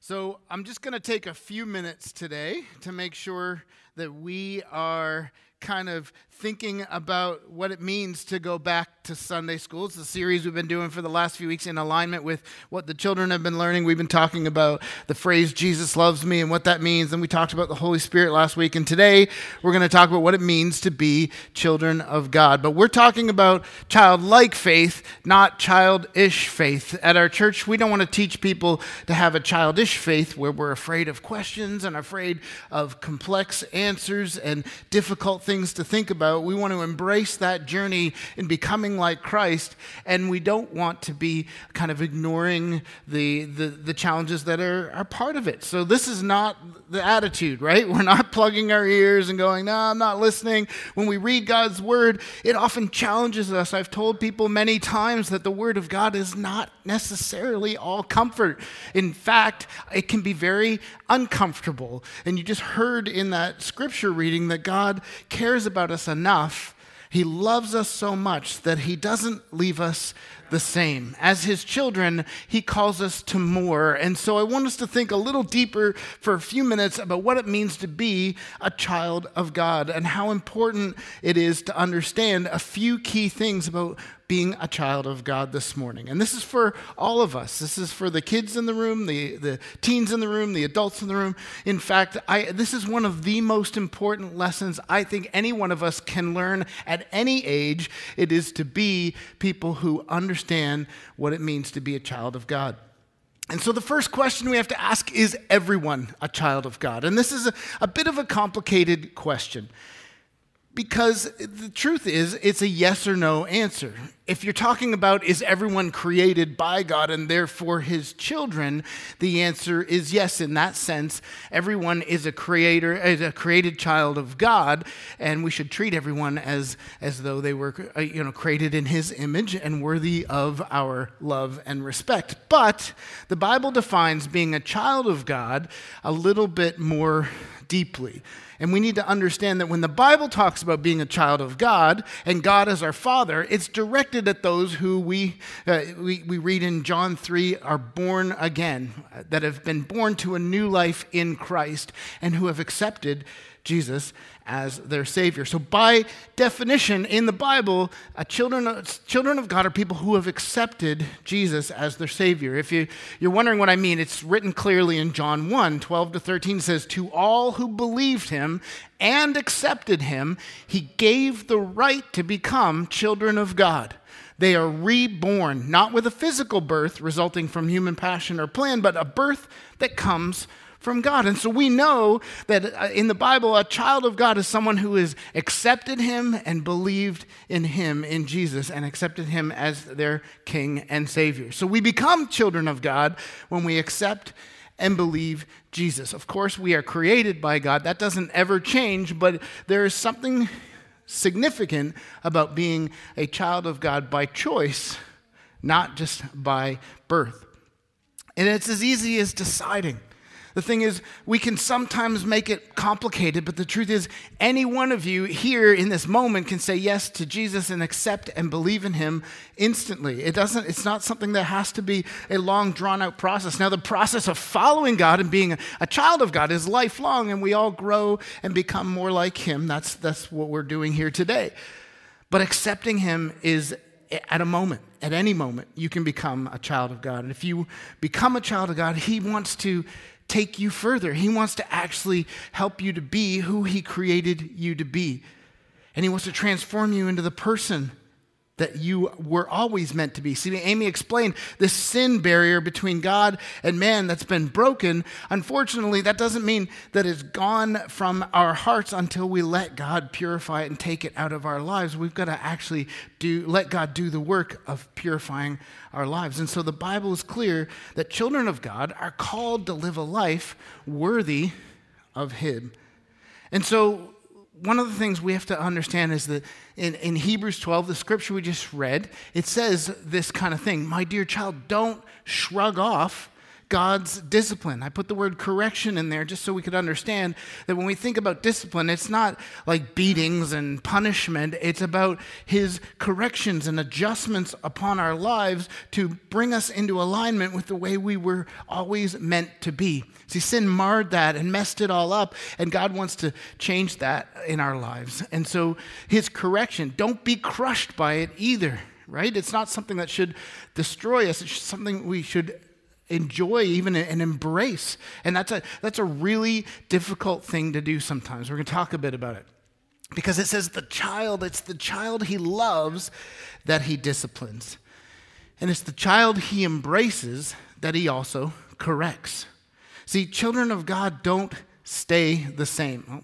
So I'm just going to take a few minutes today to make sure that we are kind of thinking about what it means to go back to Sunday school. It's a series we've been doing for the last few weeks in alignment with what the children have been learning. We've been talking about the phrase, Jesus loves me, and what that means. And we talked about the Holy Spirit last week. And today we're going to talk about what it means to be children of God. But we're talking about childlike faith, not childish faith. At our church, we don't want to teach people to have a childish faith where we're afraid of questions and afraid of complex answers and difficult things to think about. We want to embrace that journey in becoming like Christ, and we don't want to be kind of ignoring the challenges that are part of it. So this is not the attitude, right? We're not plugging our ears and going, no, I'm not listening. When we read God's word, it often challenges us. I've told people many times that the word of God is not necessarily all comfort. In fact, it can be very uncomfortable. And you just heard in that scripture reading that God cares about us enough. He loves us so much that he doesn't leave us the same. As his children, he calls us to more. And so I want us to think a little deeper for a few minutes about what it means to be a child of God and how important it is to understand a few key things about being a child of God this morning. And this is for all of us. This is for the kids in the room, the teens in the room, the adults in the room. In fact, this is one of the most important lessons I think any one of us can learn at any age. It is to be people who understand what it means to be a child of God. And so the first question we have to ask, is everyone a child of God? And this is a bit of a complicated question, because the truth is, it's a yes or no answer. If you're talking about, is everyone created by God and therefore his children, the answer is yes. In that sense, everyone is a created child of God, and we should treat everyone as though they were created in his image and worthy of our love and respect. But the Bible defines being a child of God a little bit more deeply. And we need to understand that when the Bible talks about being a child of God and God as our Father, it's directed at those who we read in John 3 are born again, that have been born to a new life in Christ and who have accepted Jesus as their Savior. So by definition, in the Bible, children of God are people who have accepted Jesus as their Savior. If you're wondering what I mean, it's written clearly in John 1, 12-13 says, "To all who believed him and accepted him, he gave the right to become children of God." They are reborn, not with a physical birth resulting from human passion or plan, but a birth that comes from God. And so we know that in the Bible, a child of God is someone who has accepted him and believed in him, in Jesus, and accepted him as their King and Savior. So we become children of God when we accept and believe Jesus. Of course, we are created by God. That doesn't ever change, but there is something significant about being a child of God by choice, not just by birth. And it's as easy as deciding. The thing is, we can sometimes make it complicated, but the truth is, any one of you here in this moment can say yes to Jesus and accept and believe in him instantly. It's not something that has to be a long, drawn-out process. Now, the process of following God and being a child of God is lifelong, and we all grow and become more like him. That's what we're doing here today. But accepting him is at a moment. At any moment, you can become a child of God. And if you become a child of God, he wants to take you further. He wants to actually help you to be who he created you to be. And he wants to transform you into the person that you were always meant to be. See, Amy explained this sin barrier between God and man that's been broken. Unfortunately, that doesn't mean that it's gone from our hearts until we let God purify it and take it out of our lives. We've got to actually let God do the work of purifying our lives. And so the Bible is clear that children of God are called to live a life worthy of him. And so one of the things we have to understand is that in Hebrews 12, the scripture we just read, it says this kind of thing: "My dear child, don't shrug off God's discipline. I put the word correction in there just so we could understand that when we think about discipline, it's not like beatings and punishment. It's about his corrections and adjustments upon our lives to bring us into alignment with the way we were always meant to be. See, sin marred that and messed it all up, and God wants to change that in our lives. And so his correction, don't be crushed by it either, right? It's not something that should destroy us. It's something we should enjoy even and embrace. And that's a really difficult thing to do sometimes. We're going to talk a bit about it. Because it says it's the child he loves that he disciplines. And it's the child he embraces that he also corrects. See, children of God don't stay the same.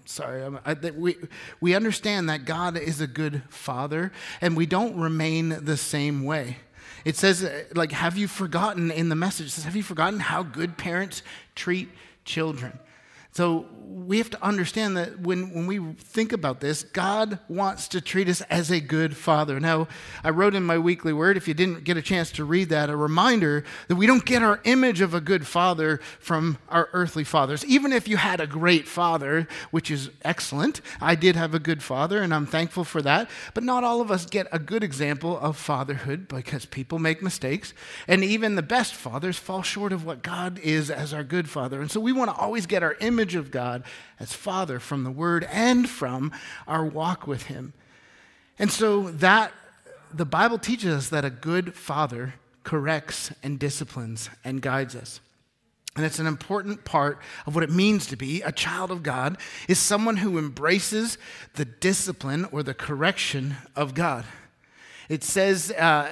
We understand that God is a good father, and we don't remain the same way. It says, like, have you forgotten in the message? It says, have you forgotten how good parents treat children? So we have to understand that when we think about this, God wants to treat us as a good father. Now, I wrote in my weekly word, if you didn't get a chance to read that, a reminder that we don't get our image of a good father from our earthly fathers. Even if you had a great father, which is excellent. I did have a good father, and I'm thankful for that. But not all of us get a good example of fatherhood because people make mistakes. And even the best fathers fall short of what God is as our good father. And so we want to always get our image of God as Father from the Word and from our walk with Him. And so that the Bible teaches us that a good father corrects and disciplines and guides us. And it's an important part of what it means to be a child of God is someone who embraces the discipline or the correction of God. It says,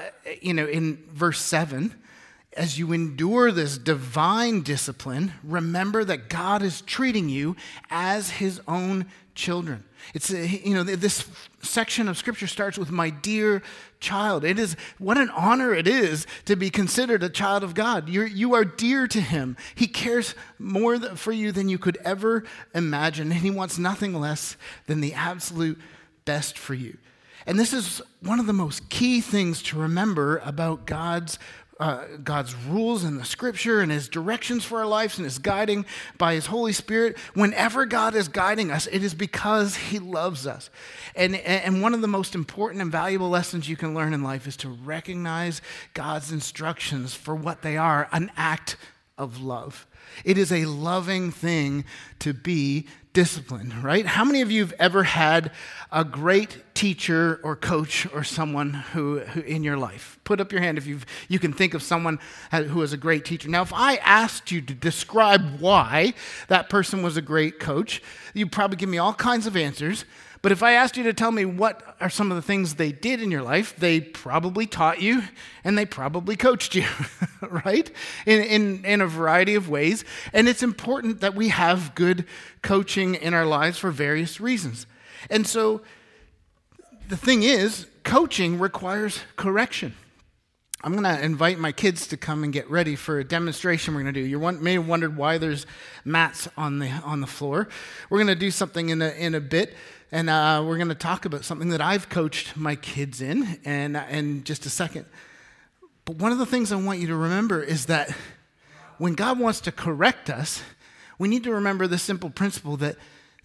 in verse 7, as you endure this divine discipline, remember that God is treating you as his own children. It's, this section of Scripture starts with, my dear child. It is, what an honor it is to be considered a child of God. You are dear to him. He cares more for you than you could ever imagine, and he wants nothing less than the absolute best for you. And this is one of the most key things to remember about God's rules in the Scripture and his directions for our lives and his guiding by his Holy Spirit. Whenever God is guiding us, it is because he loves us. And one of the most important and valuable lessons you can learn in life is to recognize God's instructions for what they are, an act of love. It is a loving thing to be disciplined, right? How many of you have ever had a great teacher or coach or someone who in your life? Put up your hand if you can think of someone who was a great teacher. Now, if I asked you to describe why that person was a great coach, you'd probably give me all kinds of answers. But if I asked you to tell me what are some of the things they did in your life, they probably taught you and they probably coached you, right? In a variety of ways. And it's important that we have good coaching in our lives for various reasons. And so the thing is, coaching requires correction. I'm going to invite my kids to come and get ready for a demonstration we're going to do. You may have wondered why there's mats on the floor. We're going to do something in a bit. And we're going to talk about something that I've coached my kids in just a second. But one of the things I want you to remember is that when God wants to correct us, we need to remember this simple principle that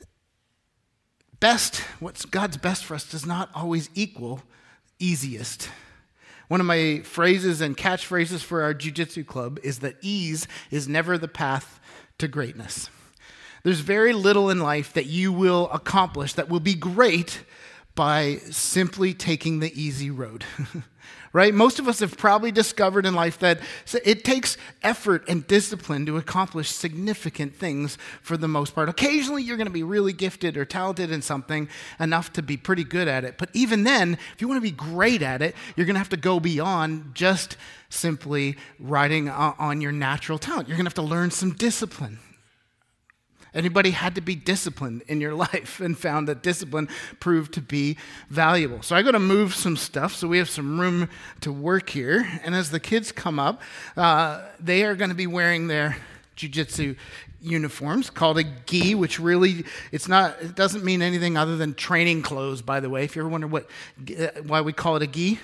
what's God's best for us does not always equal easiest. One of my phrases and catchphrases for our jiu-jitsu club is that ease is never the path to greatness. There's very little in life that you will accomplish that will be great by simply taking the easy road, right? Most of us have probably discovered in life that it takes effort and discipline to accomplish significant things for the most part. Occasionally, you're going to be really gifted or talented in something enough to be pretty good at it. But even then, if you want to be great at it, you're going to have to go beyond just simply riding on your natural talent. You're going to have to learn some discipline. Anybody had to be disciplined in your life and found that discipline proved to be valuable. So I got to move some stuff so we have some room to work here. And as the kids come up, they are going to be wearing their jiu-jitsu uniforms called a gi, which really, it doesn't mean anything other than training clothes, by the way. If you ever wonder why we call it a gi,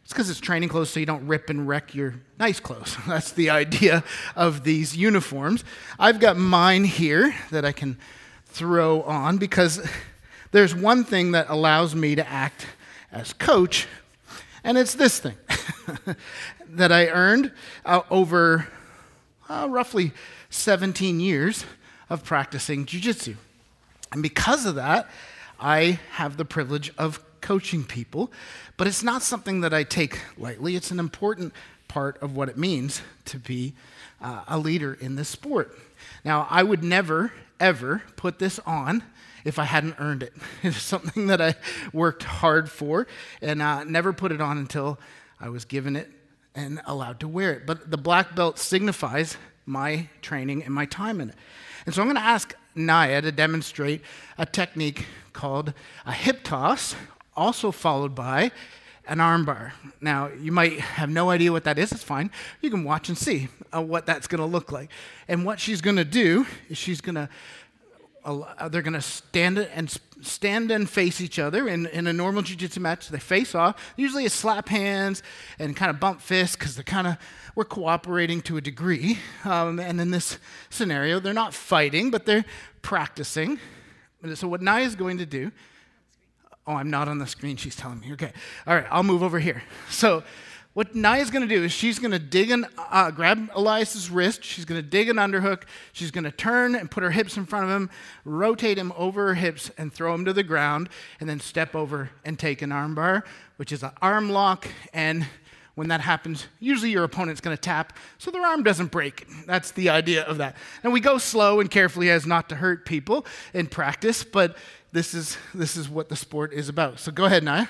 It's because it's training clothes so you don't rip and wreck your nice clothes. That's the idea of these uniforms. I've got mine here that I can throw on because there's one thing that allows me to act as coach, and it's this thing that I earned over roughly 17 years of practicing jiu-jitsu. And because of that, I have the privilege of coaching people, but it's not something that I take lightly. It's an important part of what it means to be a leader in this sport. Now, I would never, ever put this on if I hadn't earned it. It's something that I worked hard for and never put it on until I was given it and allowed to wear it. But the black belt signifies my training and my time in it. And so I'm going to ask Naya to demonstrate a technique called a hip toss, also followed by an arm bar. Now, you might have no idea what that is. It's fine. You can watch and see what that's going to look like. And what she's going to do is they're going to stand and face each other in a normal jiu-jitsu match. They face off. Usually it's slap hands and kind of bump fists because we're cooperating to a degree. And in this scenario, they're not fighting, but they're practicing. So what Naya's going to do, I'm not on the screen, she's telling me. Okay, all right, I'll move over here. So what Naya's going to do is she's going to grab Elias's wrist, she's going to dig an underhook, she's going to turn and put her hips in front of him, rotate him over her hips and throw him to the ground, and then step over and take an arm bar, which is an arm lock. And when that happens, usually your opponent's going to tap so their arm doesn't break. That's the idea of that. And we go slow and carefully as not to hurt people in practice, but this is what the sport is about. So go ahead, Naya.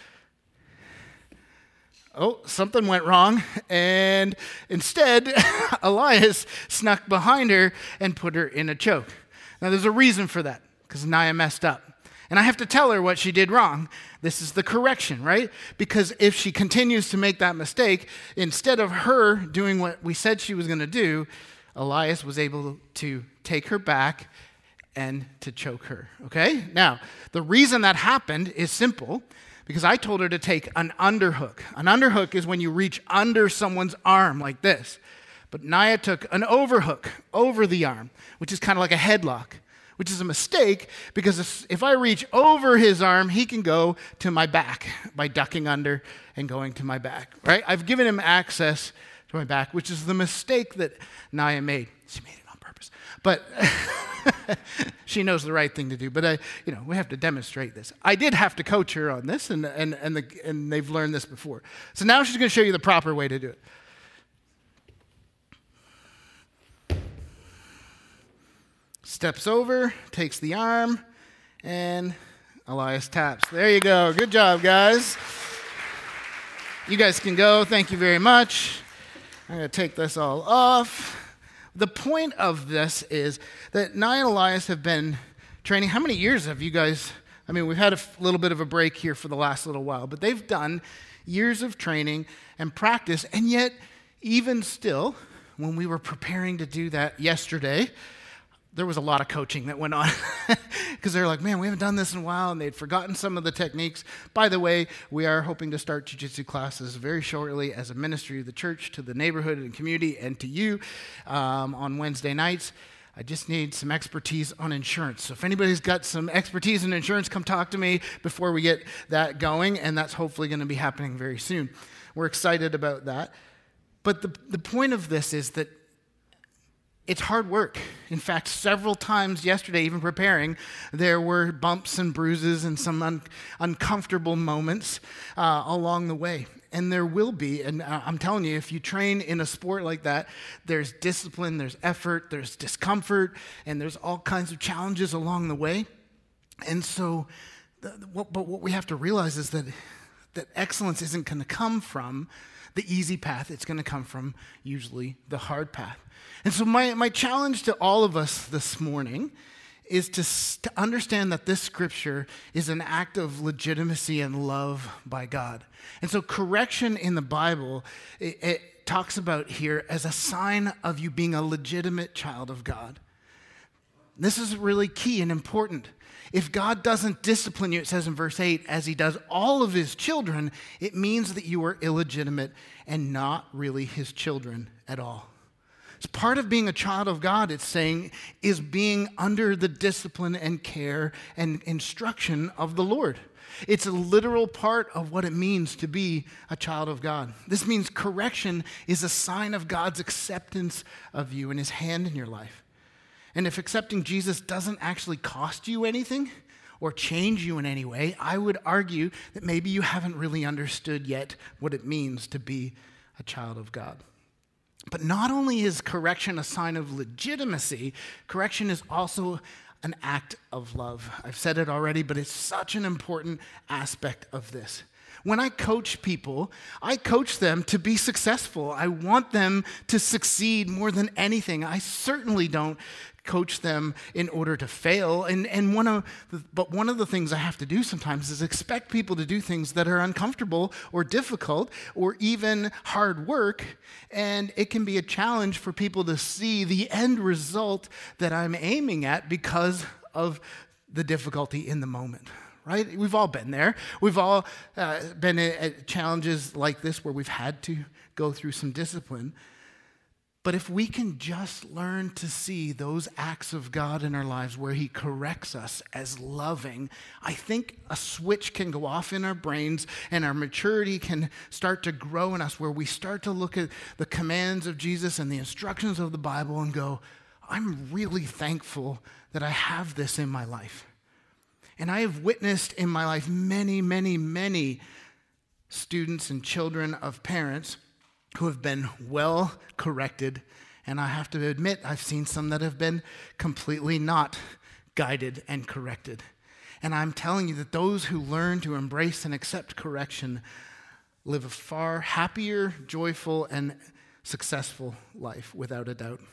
Oh, something went wrong, and instead, Elias snuck behind her and put her in a choke. Now, there's a reason for that, because Naya messed up. And I have to tell her what she did wrong. This is the correction, right? Because if she continues to make that mistake, instead of her doing what we said she was going to do, Elias was able to take her back and to choke her, okay? Now, the reason that happened is simple, because I told her to take an underhook. An underhook is when you reach under someone's arm like this. But Naya took an overhook over the arm, which is kind of like a headlock, which is a mistake because if I reach over his arm, he can go to my back by ducking under and going to my back, right? I've given him access to my back, which is the mistake that Naya made. She made it on purpose, but she knows the right thing to do. But we have to demonstrate this. I did have to coach her on this, and they've learned this before. So now she's going to show you the proper way to do it. Steps over, takes the arm, and Elias taps. There you go. Good job, guys. You guys can go. Thank you very much. I'm going to take this all off. The point of this is that Naya and Elias have been training. How many years have you guys? I mean, we've had a little bit of a break here for the last little while, but they've done years of training and practice, and yet, even still, when we were preparing to do that yesterday, there was a lot of coaching that went on because they're like, man, we haven't done this in a while, and they'd forgotten some of the techniques. By the way, we are hoping to start jiu-jitsu classes very shortly as a ministry of the church to the neighborhood and community and to you on Wednesday nights. I just need some expertise on insurance. So if anybody's got some expertise in insurance, come talk to me before we get that going, and that's hopefully going to be happening very soon. We're excited about that. But the point of this is that it's hard work. In fact, several times yesterday, even preparing, there were bumps and bruises and some uncomfortable moments along the way. And there will be, and I'm telling you, if you train in a sport like that, there's discipline, there's effort, there's discomfort, and there's all kinds of challenges along the way. And so, but what we have to realize is that excellence isn't going to come from the easy path. It's going to come from usually the hard path. And so my challenge to all of us this morning is to understand that this scripture is an act of legitimacy and love by God. And so correction in the Bible, it talks about here as a sign of you being a legitimate child of God. This is really key and important. If God doesn't discipline you, it says in verse 8, as he does all of his children, it means that you are illegitimate and not really his children at all. It's part of being a child of God, it's saying, is being under the discipline and care and instruction of the Lord. It's a literal part of what it means to be a child of God. This means correction is a sign of God's acceptance of you and his hand in your life. And if accepting Jesus doesn't actually cost you anything or change you in any way, I would argue that maybe you haven't really understood yet what it means to be a child of God. But not only is correction a sign of legitimacy, correction is also an act of love. I've said it already, but it's such an important aspect of this. When I coach people, I coach them to be successful. I want them to succeed more than anything. I certainly don't coach them in order to fail. But one of the things I have to do sometimes is expect people to do things that are uncomfortable or difficult or even hard work. And it can be a challenge for people to see the end result that I'm aiming at because of the difficulty in the moment. Right? We've all been there. We've all been at challenges like this where we've had to go through some discipline. But if we can just learn to see those acts of God in our lives where he corrects us as loving, I think a switch can go off in our brains and our maturity can start to grow in us where we start to look at the commands of Jesus and the instructions of the Bible and go, I'm really thankful that I have this in my life. And I have witnessed in my life many, many, many students and children of parents who have been well corrected, and I have to admit, I've seen some that have been completely not guided and corrected. And I'm telling you that those who learn to embrace and accept correction live a far happier, joyful, and successful life, without a doubt.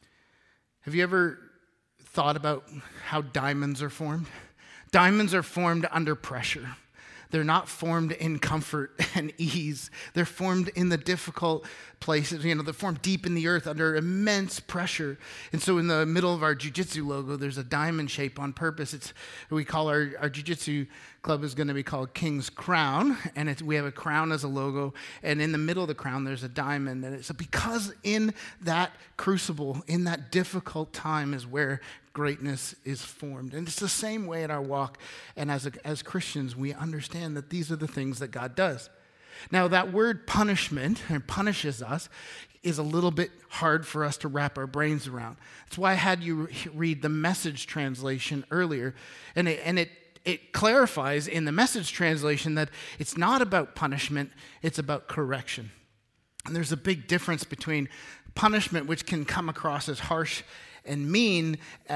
Have you ever thought about how diamonds are formed? Diamonds are formed under pressure. They're not formed in comfort and ease. They're formed in the difficult places. They're formed deep in the earth under immense pressure. And so in the middle of our jiu-jitsu logo, there's a diamond shape on purpose. We call our jiu-jitsu club is going to be called King's Crown. And we have a crown as a logo. And in the middle of the crown, there's a diamond. And it's because in that crucible, in that difficult time is where greatness is formed. And it's the same way in our walk. And as Christians, we understand that these are the things that God does. Now, that word punishment, or punishes us, is a little bit hard for us to wrap our brains around. That's why I had you read the Message translation earlier. And it clarifies in the Message translation that it's not about punishment, it's about correction. And there's a big difference between punishment, which can come across as harsh and mean,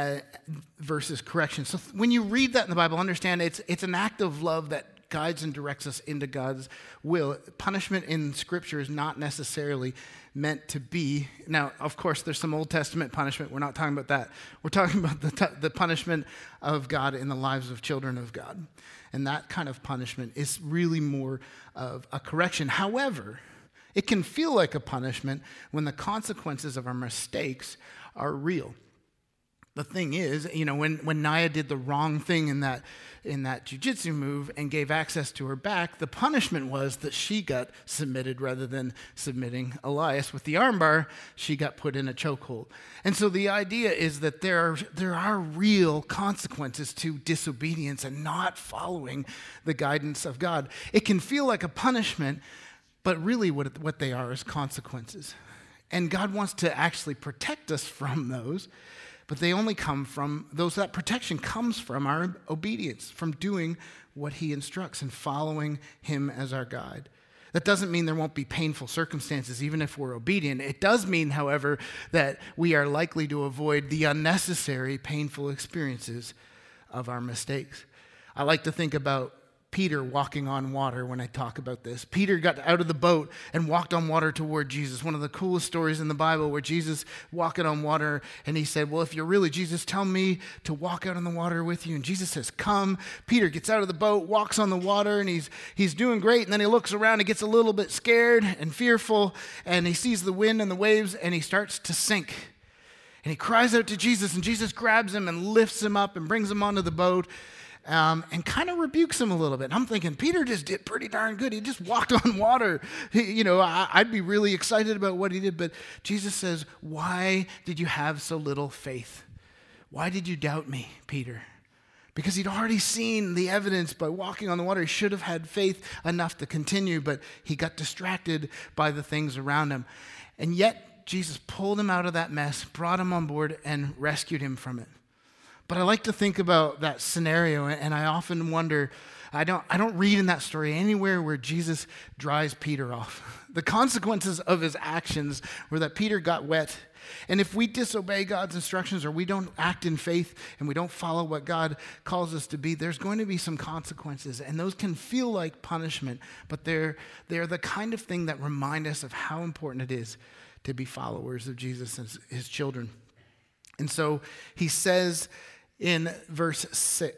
versus correction. So when you read that in the Bible, understand it's an act of love that guides and directs us into God's will. Punishment in Scripture is not necessarily meant to be. Now, of course, there's some Old Testament punishment. We're not talking about that. We're talking about the punishment of God in the lives of children of God. And that kind of punishment is really more of a correction. However, it can feel like a punishment when the consequences of our mistakes are real. The thing is, when Naya did the wrong thing in that jiu-jitsu move and gave access to her back, the punishment was that she got submitted rather than submitting Elias. With the armbar, she got put in a chokehold. And so the idea is that there are real consequences to disobedience and not following the guidance of God. It can feel like a punishment, but really what they are is consequences. And God wants to actually protect us from those, but they only come from that protection comes from our obedience, from doing what he instructs and following him as our guide. That doesn't mean there won't be painful circumstances even if we're obedient. It does mean, however, that we are likely to avoid the unnecessary painful experiences of our mistakes. I like to think about Peter walking on water when I talk about this. Peter got out of the boat and walked on water toward Jesus. One of the coolest stories in the Bible where Jesus walking on water and he said, well, if you're really Jesus, tell me to walk out on the water with you. And Jesus says, come. Peter gets out of the boat, walks on the water, and he's doing great. And then he looks around and gets a little bit scared and fearful, and he sees the wind and the waves and he starts to sink. And he cries out to Jesus, and Jesus grabs him and lifts him up and brings him onto the boat and kind of rebukes him a little bit. And I'm thinking, Peter just did pretty darn good. He just walked on water. I'd be really excited about what he did. But Jesus says, why did you have so little faith? Why did you doubt me, Peter? Because he'd already seen the evidence by walking on the water. He should have had faith enough to continue, but he got distracted by the things around him. And yet, Jesus pulled him out of that mess, brought him on board, and rescued him from it. But I like to think about that scenario, and I often wonder, I don't read in that story anywhere where Jesus dries Peter off. The consequences of his actions were that Peter got wet. And if we disobey God's instructions or we don't act in faith and we don't follow what God calls us to be, there's going to be some consequences. And those can feel like punishment, but they're the kind of thing that remind us of how important it is to be followers of Jesus and his children. And so he says in verse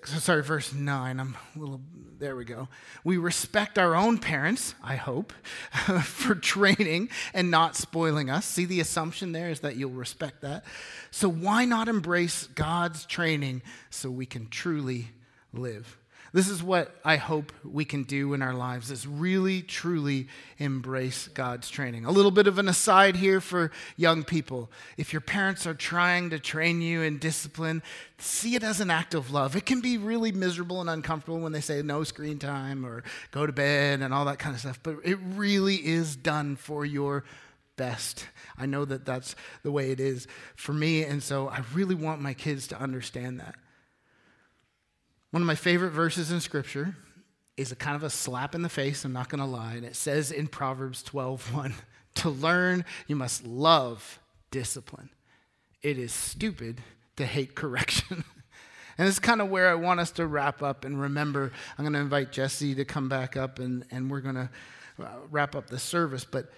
9, there we go. We respect our own parents, I hope, for training and not spoiling us. See, the assumption there is that you'll respect that. So why not embrace God's training so we can truly live? This is what I hope we can do in our lives, is really, truly embrace God's training. A little bit of an aside here for young people. If your parents are trying to train you in discipline, see it as an act of love. It can be really miserable and uncomfortable when they say no screen time or go to bed and all that kind of stuff, but it really is done for your best. I know that that's the way it is for me, and so I really want my kids to understand that. One of my favorite verses in Scripture is a kind of a slap in the face, I'm not going to lie, and it says in Proverbs 12:1, to learn, you must love discipline. It is stupid to hate correction. And this is kind of where I want us to wrap up and remember. I'm going to invite Jesse to come back up, and we're going to wrap up the service. But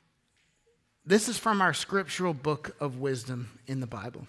this is from our scriptural book of wisdom in the Bible.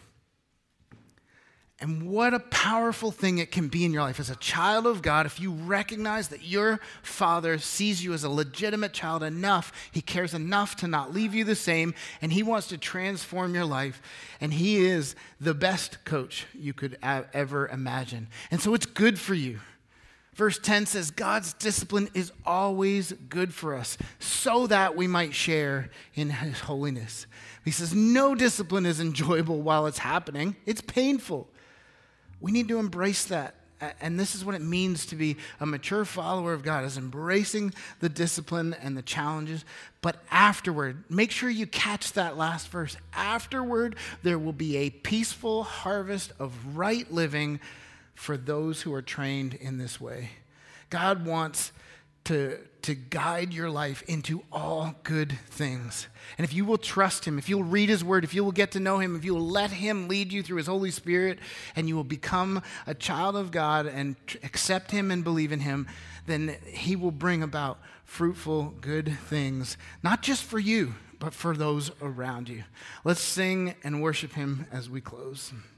And what a powerful thing it can be in your life as a child of God if you recognize that your Father sees you as a legitimate child enough, he cares enough to not leave you the same, and he wants to transform your life, and he is the best coach you could ever imagine. And so it's good for you. Verse 10 says, God's discipline is always good for us so that we might share in his holiness. He says, no discipline is enjoyable while it's happening. It's painful. We need to embrace that. And this is what it means to be a mature follower of God, is embracing the discipline and the challenges. But afterward, make sure you catch that last verse. Afterward, there will be a peaceful harvest of right living for those who are trained in this way. God wants to guide your life into all good things. And if you will trust him, if you'll read his word, if you will get to know him, if you will let him lead you through his Holy Spirit, and you will become a child of God and accept him and believe in him, then he will bring about fruitful, good things, not just for you, but for those around you. Let's sing and worship him as we close.